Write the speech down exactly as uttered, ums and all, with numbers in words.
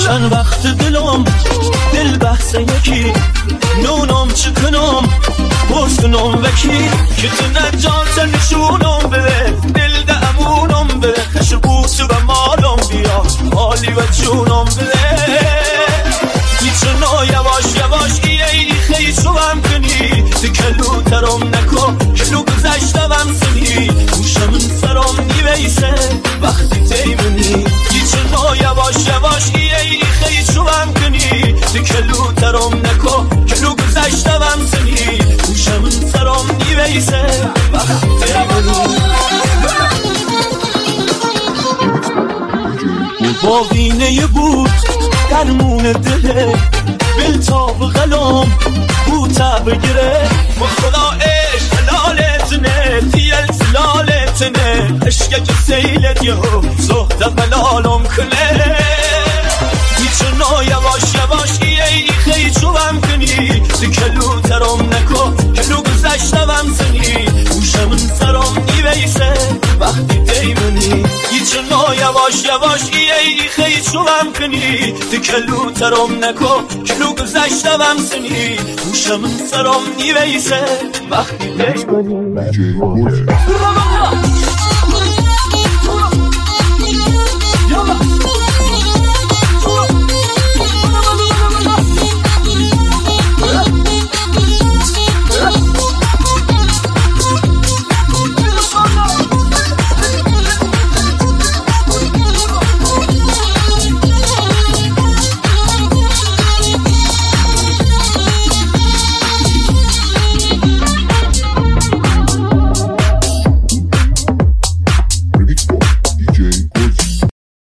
چند وقت دلم دل بحث یکی نونم چکنم پرسونم وکی که تو نجات نشونم بده دل دمونم بده خشر بوس و مالم بیا حالی و جونم بده میتونو یواش یواش ایه خیلی شوام کنی دکلو ترم نکو کلو گذشتم سنی گوشم سرم نیویسه وقتی تیمونی میتونو یواش یواش ایه خیلی شوام کنی دکلو ترم نکو کلو گذشتم سنی گوشم سرم نیویسه وقتی تیمونی با وینه بود درمون دله بلتاب قلم بوتا بگیره با خدا عشق حلالتنه دیل سلالتنه عشق جسیلت یهو زهد قلالم کنه میتونو یواش یواش ایه خیلی چوبم کنی دکلو ترم نکو کلو گذشتم سنی گوشم سرم نیویسه وقتی دیمونی میتونو یواش یواش ایه خیلی چوبم کنی دکلو ترم نکو کلو گذشتم سنی گوشم سرم نیویسه وقتی دیمونی